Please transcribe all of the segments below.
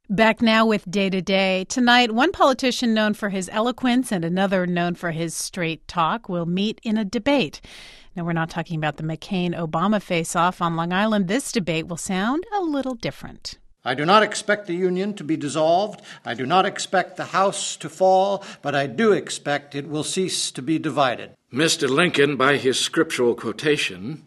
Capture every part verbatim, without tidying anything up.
Back now with Day to Day. Tonight, one politician known for his eloquence and another known for his straight talk will meet in a debate. Now, we're not talking about the McCain-Obama face-off on Long Island. This debate will sound a little different. I do not expect the Union to be dissolved. I do not expect the House to fall, but I do expect it will cease to be divided. Mister Lincoln, by his scriptural quotation,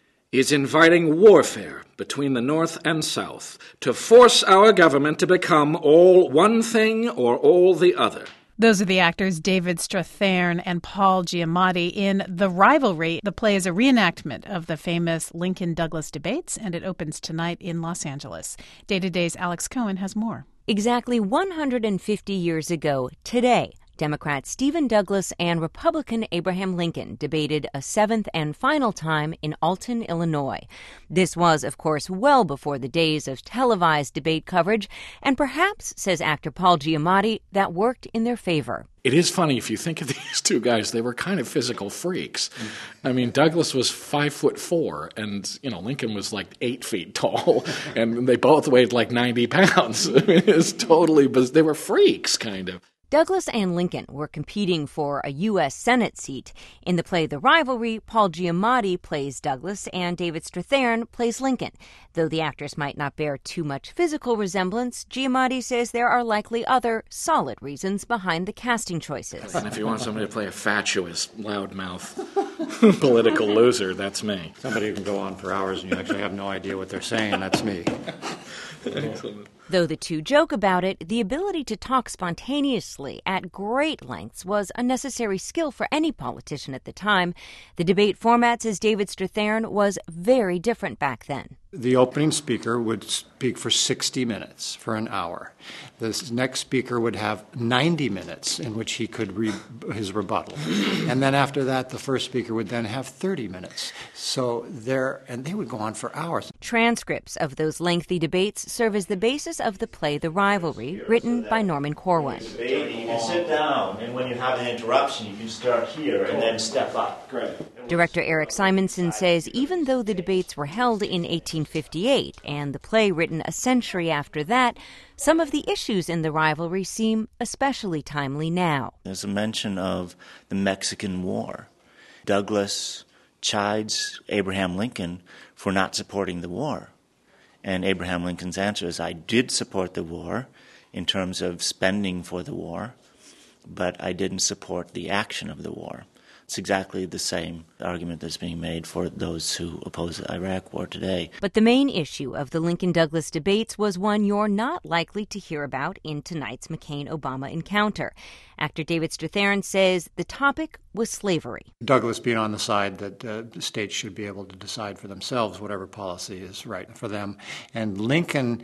is inviting warfare between the North and South to force our government to become all one thing or all the other. Those are the actors David Strathairn and Paul Giamatti in The Rivalry. The play is a reenactment of the famous Lincoln-Douglas debates, and it opens tonight in Los Angeles. Day to Day's Alex Cohen has more. Exactly one hundred fifty years ago today, Democrat Stephen Douglas and Republican Abraham Lincoln debated a seventh and final time in Alton, Illinois. This was, of course, well before the days of televised debate coverage, and perhaps, says actor Paul Giamatti, that worked in their favor. It is funny, if you think of these two guys, they were kind of physical freaks. I mean, Douglas was five foot four, and, you know, Lincoln was like eight feet tall, and they both weighed like ninety pounds. I mean, it was totally, they were freaks, kind of. Douglas and Lincoln were competing for a U S Senate seat. In the play The Rivalry, Paul Giamatti plays Douglas and David Strathairn plays Lincoln. Though the actors might not bear too much physical resemblance, Giamatti says there are likely other solid reasons behind the casting choices. And if you want somebody to play a fatuous, loudmouth, political loser, that's me. Somebody who can go on for hours and you actually have no idea what they're saying, that's me. Excellent. Though the two joke about it, the ability to talk spontaneously at great lengths was a necessary skill for any politician at the time. The debate format, says David Strathairn, was very different back then. The opening speaker would speak for sixty minutes, for an hour. The next speaker would have ninety minutes in which he could read his rebuttal. And then after that, the first speaker would then have thirty minutes. So there, and they would go on for hours. Transcripts of those lengthy debates serve as the basis of the play The Rivalry, written by Norman Corwin. You can sit down, and when you have an interruption, you can start here and then step up. Great. Director Eric Simonson says even though the debates were held in eighteen fifty-eight and the play written a century after that, some of the issues in The Rivalry seem especially timely now. There's a mention of the Mexican War. Douglas chides Abraham Lincoln for not supporting the war. And Abraham Lincoln's answer is, I did support the war in terms of spending for the war, but I didn't support the action of the war. It's exactly the same argument that's being made for those who oppose the Iraq War today. But the main issue of the Lincoln-Douglas debates was one you're not likely to hear about in tonight's McCain-Obama encounter. Actor David Strathairn says the topic was slavery. Douglas being on the side that uh, states should be able to decide for themselves whatever policy is right for them. And Lincoln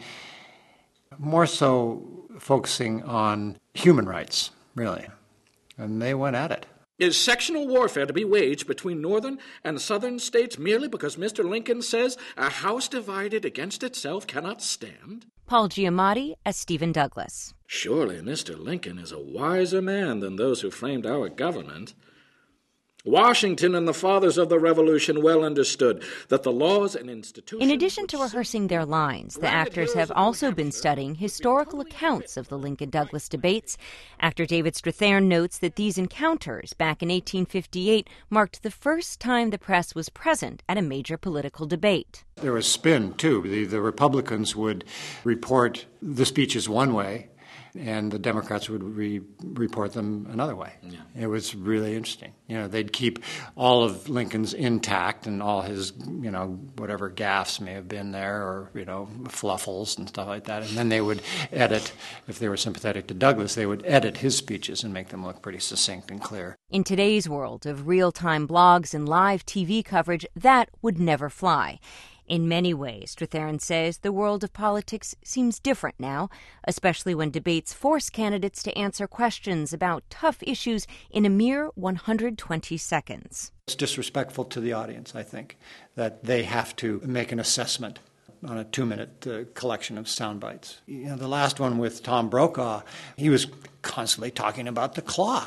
more so focusing on human rights, really. And they went at it. Is sectional warfare to be waged between northern and southern states merely because Mister Lincoln says a house divided against itself cannot stand? Paul Giamatti as Stephen Douglas. Surely Mister Lincoln is a wiser man than those who framed our government. Washington and the fathers of the Revolution well understood that the laws and institutions... In addition to rehearsing their lines, the actors have also been studying historical accounts of the Lincoln-Douglas debates. Actor David Strathairn notes that these encounters back in eighteen fifty-eight marked the first time the press was present at a major political debate. There was spin, too. The, the Republicans would report the speeches one way, and the Democrats would re- report them another way. Yeah. It was really interesting. You know, they'd keep all of Lincoln's intact and all his, you know, whatever gaffes may have been there or, you know, fluffles and stuff like that. And then they would edit, if they were sympathetic to Douglas, they would edit his speeches and make them look pretty succinct and clear. In today's world of real-time blogs and live T V coverage, that would never fly. In many ways, Strathairn says, the world of politics seems different now, especially when debates force candidates to answer questions about tough issues in a mere one hundred twenty seconds. It's disrespectful to the audience, I think, that they have to make an assessment on a two-minute uh, collection of sound bites. You know, the last one with Tom Brokaw, he was constantly talking about the clock.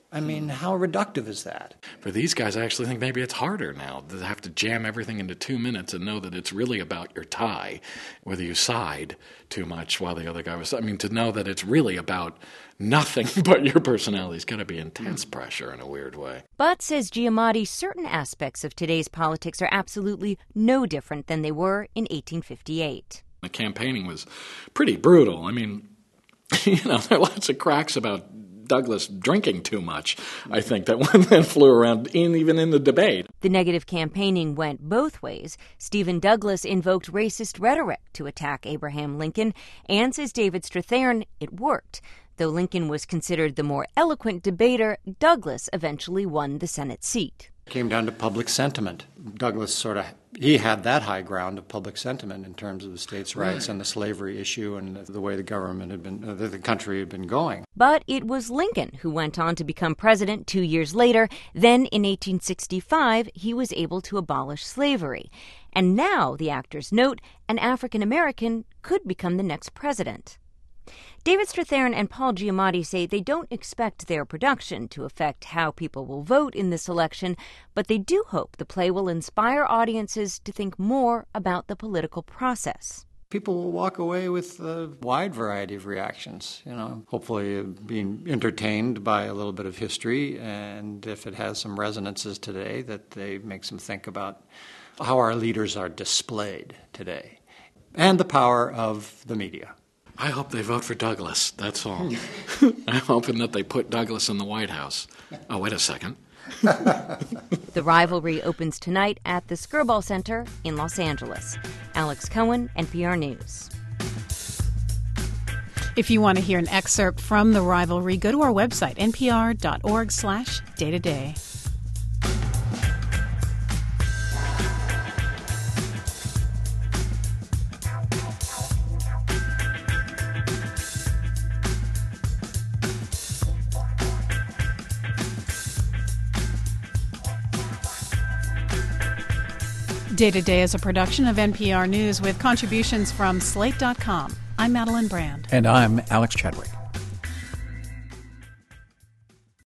I mean, how reductive is that? For these guys, I actually think maybe it's harder now to have to jam everything into two minutes and know that it's really about your tie, whether you sighed too much while the other guy was. I mean, to know that it's really about nothing but your personality has got to be intense pressure in a weird way. But, says Giamatti, certain aspects of today's politics are absolutely no different than they were in eighteen fifty-eight. The campaigning was pretty brutal. I mean, you know, there are lots of cracks about Douglas drinking too much, I think, that one then flew around in, even in the debate. The negative campaigning went both ways. Stephen Douglas invoked racist rhetoric to attack Abraham Lincoln, and, says David Strathairn, it worked. Though Lincoln was considered the more eloquent debater, Douglas eventually won the Senate seat. It came down to public sentiment. Douglas sort of, he had that high ground of public sentiment in terms of the states' rights and the slavery issue and the way the government had been, uh, the country had been going. But it was Lincoln who went on to become president two years later. Then, in eighteen sixty-five, he was able to abolish slavery. And now, the actors note, an African American could become the next president. David Strathairn and Paul Giamatti say they don't expect their production to affect how people will vote in this election, but they do hope the play will inspire audiences to think more about the political process. People will walk away with a wide variety of reactions, you know, hopefully being entertained by a little bit of history, and if it has some resonances today, that they makes them think about how our leaders are displayed today, and the power of the media. I hope they vote for Douglas, that's all. I'm hoping that they put Douglas in the White House. Oh, wait a second. The rivalry opens tonight at the Skirball Center in Los Angeles. Alex Cohen, N P R News. If you want to hear an excerpt from the rivalry, go to our website, npr.org slash day-to-day. Day to Day is a production of N P R News with contributions from Slate dot com. I'm Madeline Brand. And I'm Alex Chadwick.